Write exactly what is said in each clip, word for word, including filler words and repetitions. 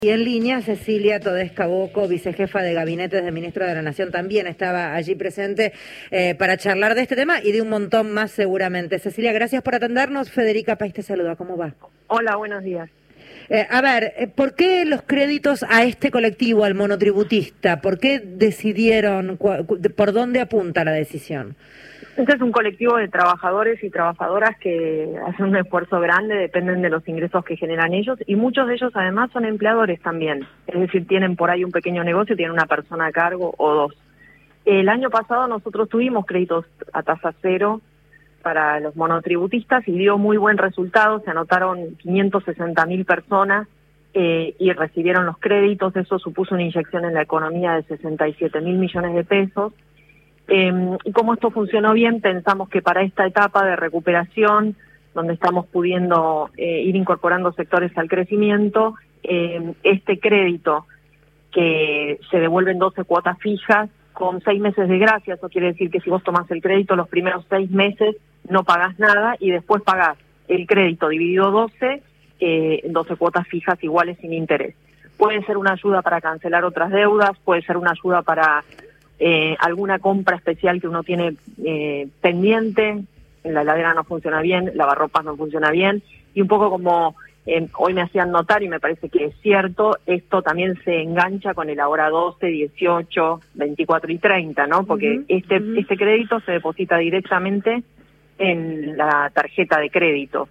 Y en línea, Cecilia Todesca Bocco, vicejefa de Gabinetes del Ministro de la Nación, también estaba allí presente eh, para charlar de este tema y de un montón más seguramente. Cecilia, gracias por atendernos. Federica País te saluda. ¿Cómo va? Hola, buenos días. Eh, a ver, eh, ¿por qué los créditos a este colectivo, al monotributista? ¿Por qué decidieron, por dónde apunta la decisión? Este es un colectivo de trabajadores y trabajadoras que hacen un esfuerzo grande, dependen de los ingresos que generan ellos, y muchos de ellos además son empleadores también, es decir, tienen por ahí un pequeño negocio, tienen una persona a cargo o dos. El año pasado nosotros tuvimos créditos a tasa cero para los monotributistas y dio muy buen resultado, se anotaron quinientas sesenta mil personas eh, y recibieron los créditos, eso supuso una inyección en la economía de sesenta y siete mil millones de pesos. Eh, y como esto funcionó bien, pensamos que para esta etapa de recuperación, donde estamos pudiendo eh, ir incorporando sectores al crecimiento, eh, este crédito que se devuelven doce cuotas fijas con seis meses de gracia, eso quiere decir que si vos tomás el crédito los primeros seis meses no pagás nada y después pagás el crédito dividido doce, eh, doce cuotas fijas iguales sin interés. Puede ser una ayuda para cancelar otras deudas, puede ser una ayuda para Eh, alguna compra especial que uno tiene eh, pendiente, la heladera no funciona bien, lavarropas no funciona bien, y un poco como eh, hoy me hacían notar, y me parece que es cierto, esto también se engancha con el ahora doce, dieciocho, veinticuatro y treinta, ¿no? Porque uh-huh, este, uh-huh. este crédito se deposita directamente en la tarjeta de crédito.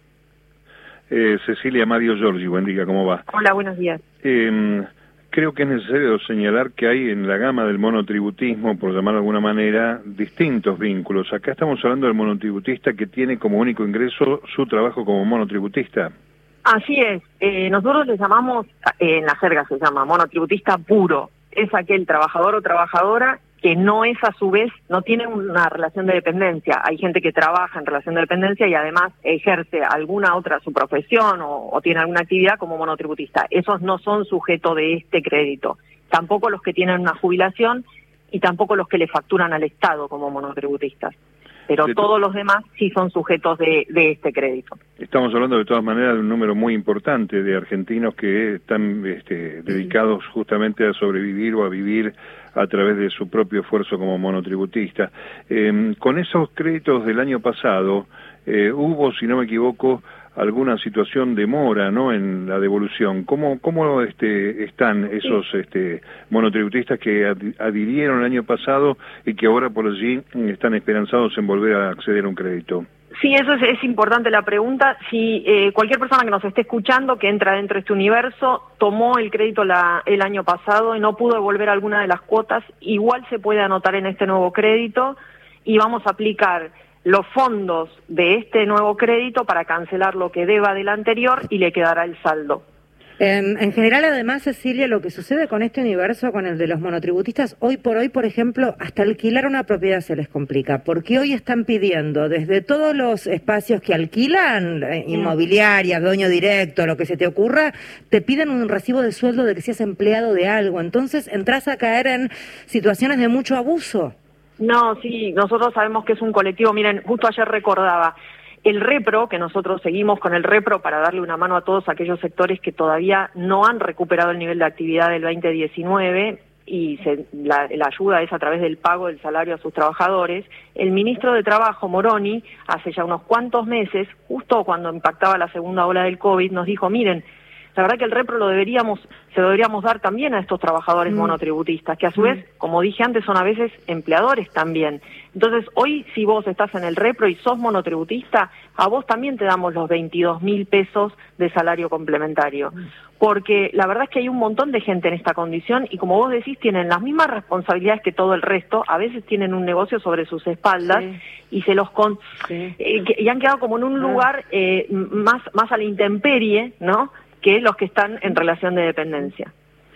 Eh, Cecilia, Mario Giorgi, buen día, ¿cómo va? Hola, buenos días. Eh, Creo que es necesario señalar que hay en la gama del monotributismo, por llamar de alguna manera, distintos vínculos. Acá estamos hablando del monotributista que tiene como único ingreso su trabajo como monotributista. Así es. Eh, nosotros le llamamos, eh, en la jerga se llama monotributista puro. Es aquel trabajador o trabajadora que no es a su vez, no tiene una relación de dependencia. Hay gente que trabaja en relación de dependencia y además ejerce alguna otra su profesión o, o tiene alguna actividad como monotributista. Esos no son sujetos de este crédito. Tampoco los que tienen una jubilación y tampoco los que le facturan al Estado como monotributistas. Pero de todos los demás sí son sujetos de, de este crédito. Estamos hablando de todas maneras de un número muy importante de argentinos que están este, dedicados justamente a sobrevivir o a vivir a través de su propio esfuerzo como monotributista. Eh, con esos créditos del año pasado, eh, hubo, si no me equivoco, alguna situación de mora, ¿no?, en la devolución. ¿Cómo, cómo este, están esos este, monotributistas que adhirieron el año pasado y que ahora por allí están esperanzados en volver a acceder a un crédito? Sí, eso es, es importante la pregunta. Si eh, cualquier persona que nos esté escuchando, que entra dentro de este universo, tomó el crédito la, el año pasado y no pudo devolver alguna de las cuotas, igual se puede anotar en este nuevo crédito y vamos a aplicar los fondos de este nuevo crédito para cancelar lo que deba del anterior y le quedará el saldo. En, en general, además, Cecilia, lo que sucede con este universo, con el de los monotributistas, hoy por hoy, por ejemplo, hasta alquilar una propiedad se les complica, porque hoy están pidiendo desde todos los espacios que alquilan, eh, inmobiliarias, dueño directo, lo que se te ocurra, te piden un recibo de sueldo de que seas empleado de algo, entonces entras a caer en situaciones de mucho abuso. No, sí, nosotros sabemos que es un colectivo. Miren, justo ayer recordaba el Repro, que nosotros seguimos con el Repro para darle una mano a todos aquellos sectores que todavía no han recuperado el nivel de actividad del veinte diecinueve y se, la, la ayuda es a través del pago del salario a sus trabajadores. El ministro de Trabajo, Moroni, hace ya unos cuantos meses, justo cuando impactaba la segunda ola del COVID, nos dijo, miren, la verdad que el Repro lo deberíamos, se lo deberíamos dar también a estos trabajadores mm. monotributistas, que a su mm. vez, como dije antes, son a veces empleadores también. Entonces, hoy si vos estás en el Repro y sos monotributista, a vos también te damos los veintidós mil pesos de salario complementario. Mm. Porque la verdad es que hay un montón de gente en esta condición y como vos decís, tienen las mismas responsabilidades que todo el resto, a veces tienen un negocio sobre sus espaldas sí. y se los con sí. eh, que, y han quedado como en un lugar eh, más, más a la intemperie, ¿no?, que los que están en relación de dependencia.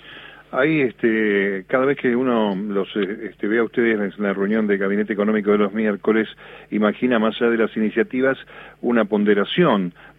Ahí, este, cada vez que uno los este, ve a ustedes en la reunión de Gabinete Económico de los miércoles, imagina más allá de las iniciativas una ponderación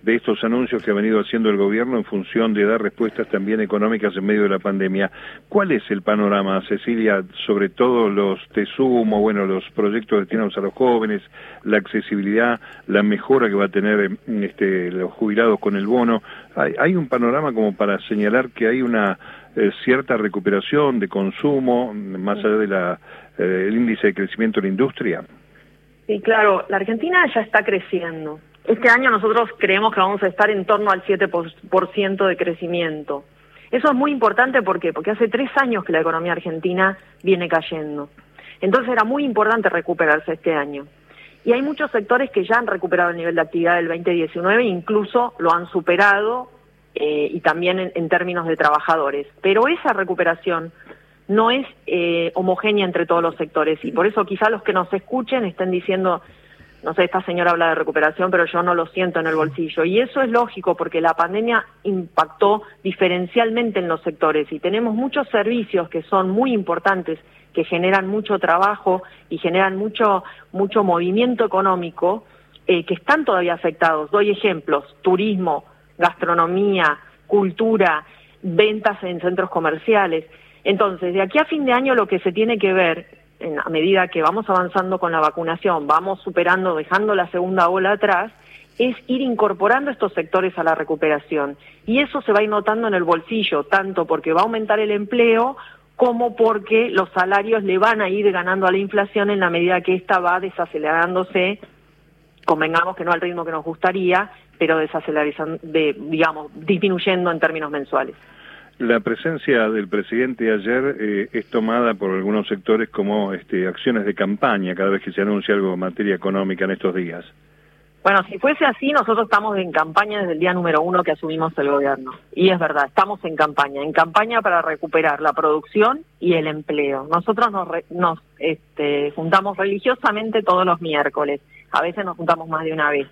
de estos anuncios que ha venido haciendo el gobierno en función de dar respuestas también económicas en medio de la pandemia. ¿Cuál es el panorama, Cecilia, sobre todo los de sumo, bueno, los proyectos destinados a los jóvenes, la accesibilidad, la mejora que va a tener este, los jubilados con el bono? ¿Hay, hay un panorama como para señalar que hay una eh, cierta recuperación de consumo, más allá de la eh, el índice de crecimiento de la industria? Sí, claro, la Argentina ya está creciendo. Este año nosotros creemos que vamos a estar en torno al siete por ciento de crecimiento. Eso es muy importante, ¿por qué? Porque hace tres años que la economía argentina viene cayendo. Entonces era muy importante recuperarse este año. Y hay muchos sectores que ya han recuperado el nivel de actividad del veinte diecinueve e incluso lo han superado, eh, y también en, en términos de trabajadores. Pero esa recuperación no es eh, homogénea entre todos los sectores, y por eso quizá los que nos escuchen estén diciendo, no sé, esta señora habla de recuperación, pero yo no lo siento en el bolsillo. Y eso es lógico, porque la pandemia impactó diferencialmente en los sectores, y tenemos muchos servicios que son muy importantes, que generan mucho trabajo y generan mucho, mucho movimiento económico, eh, que están todavía afectados. Doy ejemplos: turismo, gastronomía, cultura, ventas en centros comerciales. Entonces, de aquí a fin de año lo que se tiene que ver, en, a medida que vamos avanzando con la vacunación, vamos superando, dejando la segunda ola atrás, es ir incorporando estos sectores a la recuperación. Y eso se va a ir notando en el bolsillo, tanto porque va a aumentar el empleo, como porque los salarios le van a ir ganando a la inflación en la medida que ésta va desacelerándose, convengamos que no al ritmo que nos gustaría, pero desacelerizando, de, digamos, disminuyendo en términos mensuales. La presencia del presidente ayer eh, es tomada por algunos sectores como este, acciones de campaña cada vez que se anuncia algo en materia económica en estos días. Bueno, si fuese así, nosotros estamos en campaña desde el día número uno que asumimos el gobierno. Y es verdad, estamos en campaña, en campaña para recuperar la producción y el empleo. Nosotros nos, re, nos este, juntamos religiosamente todos los miércoles, a veces nos juntamos más de una vez.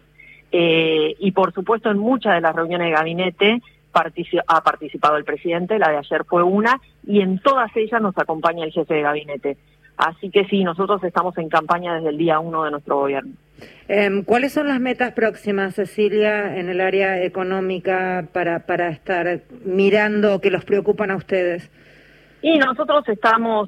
Eh, y por supuesto en muchas de las reuniones de gabinete Partici- ha participado el presidente, la de ayer fue una, y en todas ellas nos acompaña el jefe de gabinete. Así que sí, nosotros estamos en campaña desde el día uno de nuestro gobierno. Eh, ¿Cuáles son las metas próximas, Cecilia, en el área económica para, para estar mirando que los preocupan a ustedes? Y nosotros estamos,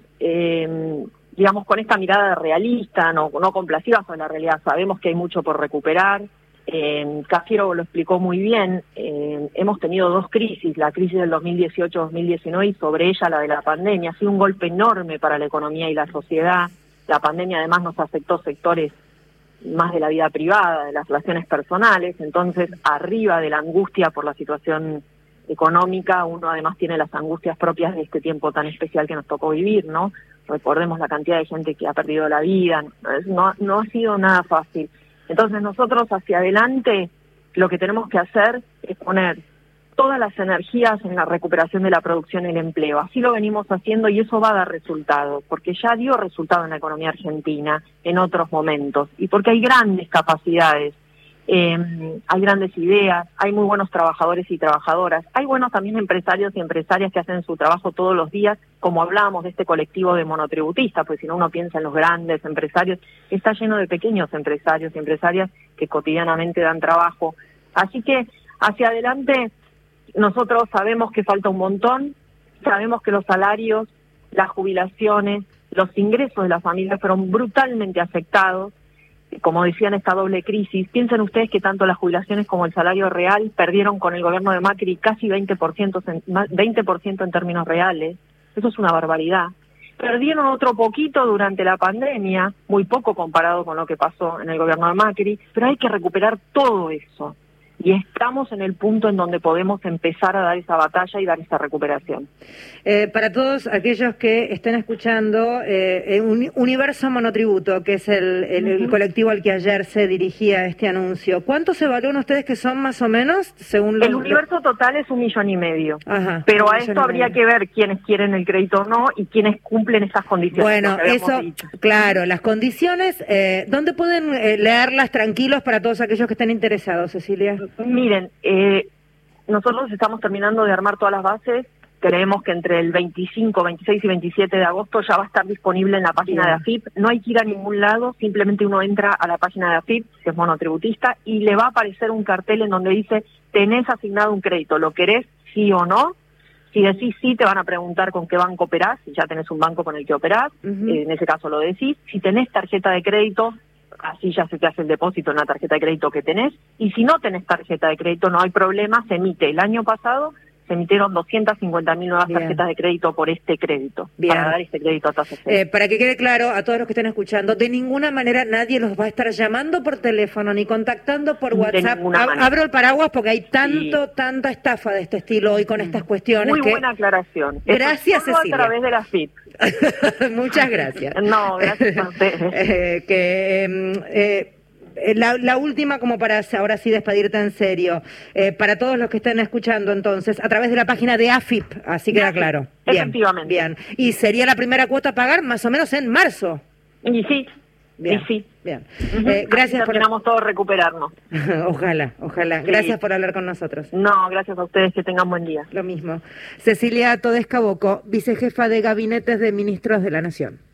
eh, digamos, con esta mirada realista, no, no complaciva sobre la realidad. Sabemos que hay mucho por recuperar. Eh, Cafiero lo explicó muy bien, eh, hemos tenido dos crisis, la crisis del dos mil dieciocho dos mil diecinueve y sobre ella la de la pandemia. Ha sido un golpe enorme para la economía y la sociedad. La pandemia además nos afectó sectores más de la vida privada, de las relaciones personales, entonces arriba de la angustia por la situación económica, uno además tiene las angustias propias de este tiempo tan especial que nos tocó vivir, ¿no? Recordemos la cantidad de gente que ha perdido la vida, no, no ha sido nada fácil. Entonces nosotros hacia adelante lo que tenemos que hacer es poner todas las energías en la recuperación de la producción y el empleo. Así lo venimos haciendo y eso va a dar resultados, porque ya dio resultado en la economía argentina en otros momentos y porque hay grandes capacidades, eh, hay grandes ideas, hay muy buenos trabajadores y trabajadoras, hay buenos también empresarios y empresarias que hacen su trabajo todos los días, como hablábamos de este colectivo de monotributistas, pues si no uno piensa en los grandes empresarios, está lleno de pequeños empresarios y empresarias que cotidianamente dan trabajo. Así que hacia adelante nosotros sabemos que falta un montón, sabemos que los salarios, las jubilaciones, los ingresos de las familias fueron brutalmente afectados. Como decía, en esta doble crisis, piensen ustedes que tanto las jubilaciones como el salario real perdieron con el gobierno de Macri casi veinte por ciento, veinte por ciento en términos reales. Eso es una barbaridad. Perdieron otro poquito durante la pandemia, muy poco comparado con lo que pasó en el gobierno de Macri, pero hay que recuperar todo eso. Y estamos en el punto en donde podemos empezar a dar esa batalla y dar esa recuperación. Eh, para todos aquellos que estén escuchando, eh, un Universo Monotributo, que es el, el, uh-huh. el colectivo al que ayer se dirigía este anuncio, ¿cuántos evalúan ustedes que son más o menos? Según los, el universo total es un millón y medio, Ajá, pero a esto habría que ver quiénes quieren el crédito o no y quiénes cumplen esas condiciones. Bueno, eso, dicho. Claro, las condiciones, eh, ¿dónde pueden eh, leerlas tranquilos para todos aquellos que estén interesados, Cecilia? Miren, eh, nosotros estamos terminando de armar todas las bases, Creemos que entre el veinticinco, veintiséis y veintisiete de agosto ya va a estar disponible en la página Bien. de A F I P. No hay que ir a ningún lado, simplemente uno entra a la página de A F I P, que es monotributista, y le va a aparecer un cartel en donde dice, tenés asignado un crédito, ¿lo querés sí o no? Si decís sí, te van a preguntar con qué banco operás, si ya tenés un banco con el que operás, uh-huh. eh, en ese caso lo decís. Si tenés tarjeta de crédito, así ya se te hace el depósito en la tarjeta de crédito que tenés. Y si no tenés tarjeta de crédito, no hay problema, se emite. El año pasado se emitieron doscientas cincuenta mil nuevas Bien. tarjetas de crédito por este crédito, Bien. para dar este crédito a tasa cero. Eh, para que quede claro a todos los que estén escuchando, de ninguna manera nadie los va a estar llamando por teléfono ni contactando por WhatsApp. Ab- abro el paraguas porque hay tanto, sí. tanta estafa de este estilo hoy con estas cuestiones. Muy que... buena aclaración. Gracias, Eso Cecilia. a través de la F I P. Muchas gracias. No, gracias a ustedes. eh, que... Eh, La, la última, como para ahora sí despedirte en serio, eh, para todos los que estén escuchando entonces, a través de la página de A F I P, así queda claro. Bien, efectivamente. Bien. Y sería la primera cuota a pagar más o menos en marzo. Y sí. Bien. Y sí. Bien. Uh-huh. Eh, gracias Así terminamos por... todos recuperarnos. Ojalá, ojalá. Sí. Gracias por hablar con nosotros. No, gracias a ustedes, que tengan buen día. Lo mismo. Cecilia Todesca Bocco, vicejefa de gabinetes de ministros de la Nación.